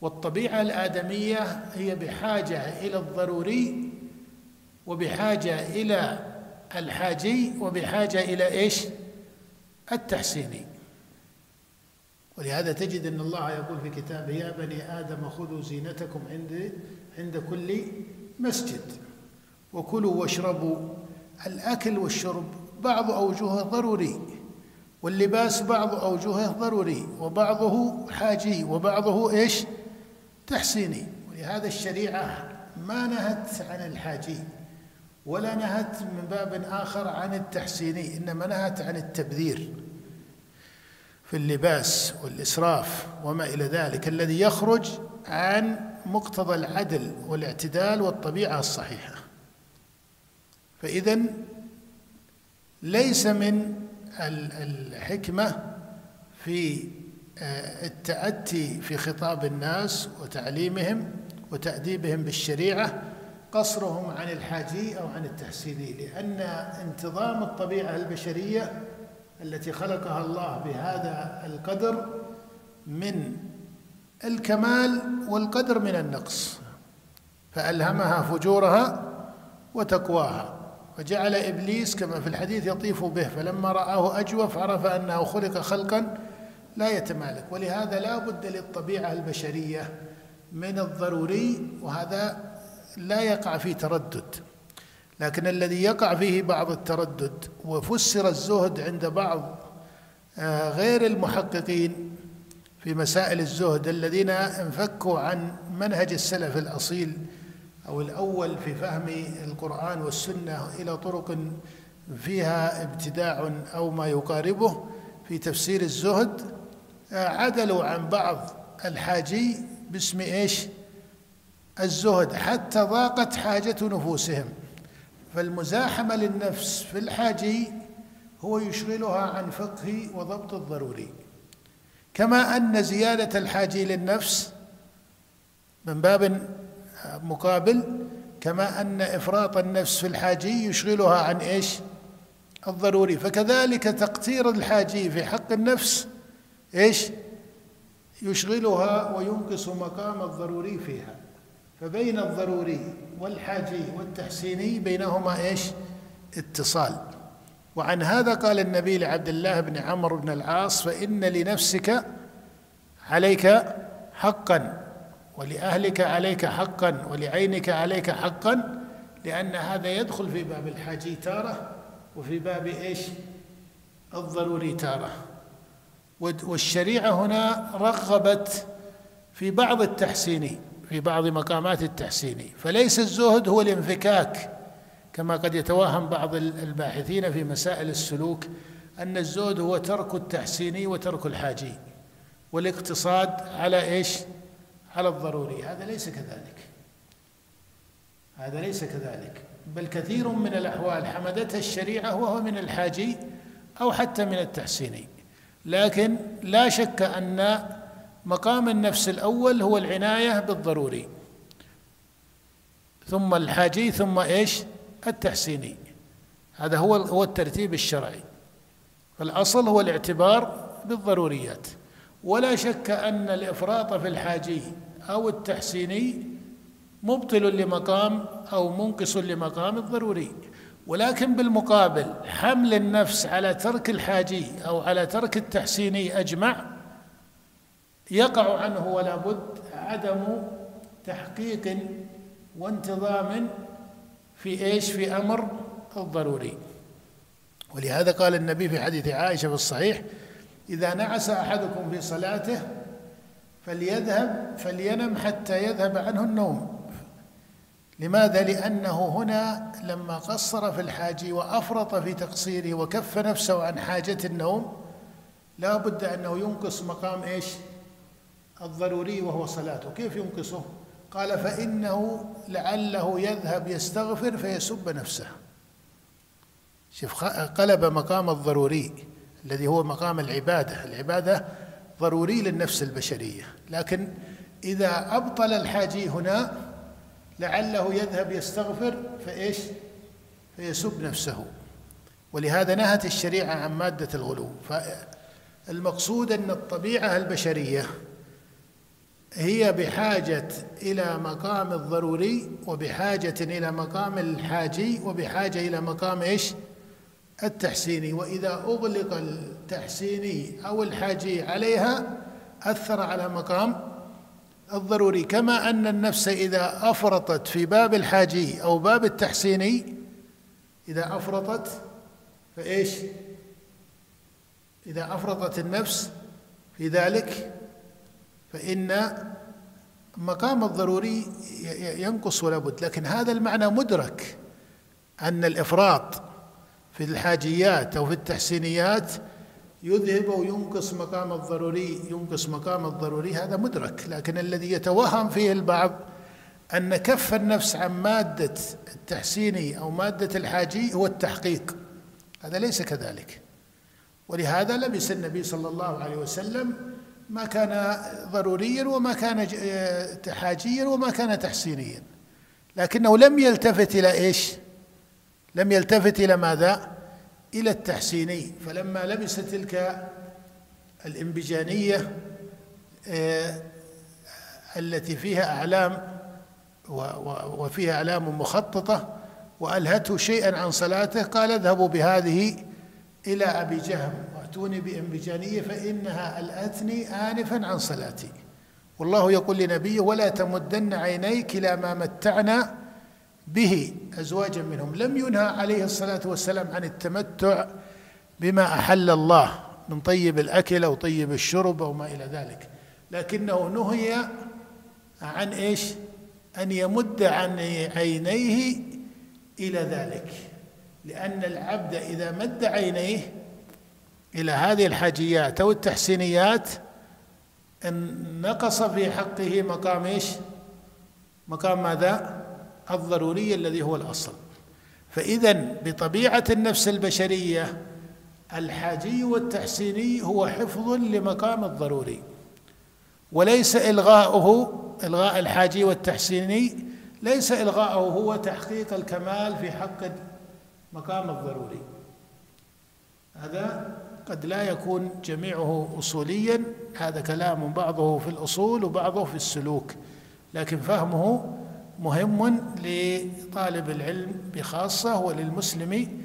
والطبيعة الآدمية هي بحاجة إلى الضروري، وبحاجة إلى الحاجي، وبحاجة إلى إيش؟ التحسيني. ولهذا تجد أن الله يقول في كتابه: يا بني آدم خذوا زينتكم عند كل مسجد وكلوا واشربوا. الأكل والشرب بعض أوجهه ضروري، واللباس بعض أوجهه ضروري، وبعضه حاجي، وبعضه إيش؟ تحسيني. ولهذا الشريعة ما نهت عن الحاجي ولا نهت من باب آخر عن التحسيني، إنما نهت عن التبذير في اللباس والإسراف وما إلى ذلك الذي يخرج عن مقتضى العدل والاعتدال والطبيعة الصحيحة. فإذن ليس من الحكمة في التأتي في خطاب الناس وتعليمهم وتأديبهم بالشريعة قصرهم عن الحاجي أو عن التحسيني، لأن انتظام الطبيعة البشرية التي خلقها الله بهذا القدر من الكمال والقدر من النقص، فألهمها فجورها وتقواها، وجعل إبليس كما في الحديث يطيف به، فلما رآه أجوف عرف أنه خلق خلقا لا يتمالك. ولهذا لا بد للطبيعة البشرية من الضروري، وهذا لا يقع فيه تردد. لكن الذي يقع فيه بعض التردد، وفسر الزهد عند بعض غير المحققين في مسائل الزهد الذين انفكوا عن منهج السلف الأصيل أو الأول في فهم القرآن والسنة إلى طرق فيها ابتداع أو ما يقاربه في تفسير الزهد، عدلوا عن بعض الحاجي باسم إيش؟ الزهد، حتى ضاقت حاجة نفوسهم. فالمزاحمة للنفس في الحاجي هو يشغلها عن فقه وضبط الضروري، كما أن زيادة الحاجي للنفس من باب مقابل، كما أن إفراط النفس في الحاجي يشغلها عن إيش؟ الضروري. فكذلك تقتير الحاجي في حق النفس إيش؟ يشغلها وينقص مقام الضروري فيها. فبين الضروري والحاجي والتحسيني بينهما إيش؟ اتصال. وعن هذا قال النبي لعبد الله بن عمرو بن العاص: فإن لنفسك عليك حقا، ولأهلك عليك حقا، ولعينك عليك حقا، لأن هذا يدخل في باب الحاجي تارة، وفي باب إيش؟ الضروري تارة. والشريعة هنا رغبت في بعض التحسيني، في بعض مقامات التحسيني، فليس الزهد هو الانفكاك كما قد يتوهم بعض الباحثين في مسائل السلوك أن الزهد هو ترك التحسيني وترك الحاجي والاقتصاد على إيش؟ على الضروري. هذا ليس كذلك، هذا ليس كذلك، بل كثير من الأحوال حمدتها الشريعة وهو من الحاجي أو حتى من التحسيني. لكن لا شك أن مقام النفس الأول هو العناية بالضروري، ثم الحاجي، ثم إيش؟ التحسيني. هذا هو الترتيب الشرعي. فالأصل هو الاعتبار بالضروريات. ولا شك أن الإفراط في الحاجي أو التحسيني مبطل لمقام أو منقص لمقام الضروري، ولكن بالمقابل حمل النفس على ترك الحاجي أو على ترك التحسيني أجمع يقع عنه ولا بد عدم تحقيق وانتظام في إيش؟ في أمر الضروري. ولهذا قال النبي في حديث عائشة في الصحيح: إذا نعس أحدكم في صلاته فلينم حتى يذهب عنه النوم. لماذا؟ لأنه هنا لما قصر في الحاجي وأفرط في تقصيره وكف نفسه عن حاجة النوم لا بد أنه ينقص مقام إيش؟ الضروري وهو صلاته. كيف ينقصه؟ قال: فإنه لعله يذهب يستغفر فيسب نفسه. شوف، قلب مقام الضروري الذي هو مقام العبادة ضروري للنفس البشرية، لكن إذا أبطل الحاجي هنا لعله يذهب يستغفر فإيش؟ فيسب نفسه. ولهذا نهت الشريعة عن مادة الغلو. فالمقصود أن الطبيعة البشرية هي بحاجة إلى مقام الضروري، وبحاجة إلى مقام الحاجي، وبحاجة إلى مقام إيش؟ التحسيني. وإذا أغلق التحسيني أو الحاجي عليها أثر على مقام الضروري. كما أن النفس إذا أفرطت في باب الحاجي أو باب التحسيني، إذا أفرطت فإيش؟ إذا أفرطت النفس في ذلك فإن مقام الضروري ينقص ولا بد. لكن هذا المعنى مدرك، أن الإفراط في الحاجيات أو في التحسينيات يذهب وينقص مقام الضروري، ينقص مقام الضروري، هذا مدرك. لكن الذي يتوهم فيه البعض أن كف النفس عن مادة التحسيني أو مادة الحاجي هو التحقيق، هذا ليس كذلك. ولهذا لبس النبي صلى الله عليه وسلم ما كان ضروريا وما كان حاجيا وما كان تحسينيا، لكنه لم يلتفت إلى إيش؟ لم يلتفت إلى ماذا؟ إلى التحسيني. فلما لبس تلك الإنبجانية التي فيها أعلام وفيها أعلام مخططة وألهته شيئا عن صلاته، قال اذهبوا بهذه إلى أبي جهم وأتوني بإنبجانية فإنها ألهتني آنفا عن صلاتي. والله يقول لنبيه ولا تمدن عينيك إلى ما متعنا به أزواجا منهم. لم ينهى عليه الصلاة والسلام عن التمتع بما أحل الله من طيب الأكل أو طيب الشرب أو ما إلى ذلك، لكنه نهي عن إيش؟ أن يمد عن عينيه إلى ذلك، لأن العبد إذا مد عينيه إلى هذه الحاجيات أو التحسينيات نقص في حقه مقام إيش؟ مقام ماذا؟ الضروري الذي هو الأصل. فإذا بطبيعة النفس البشرية الحاجي والتحسيني هو حفظ لمقام الضروري، وليس إلغاء الحاجي والتحسيني ليس إلغاءه هو تحقيق الكمال في حق مقام الضروري. هذا قد لا يكون جميعه أصوليا، هذا كلام بعضه في الأصول وبعضه في السلوك، لكن فهمه مهم لطالب العلم بخاصة وللمسلم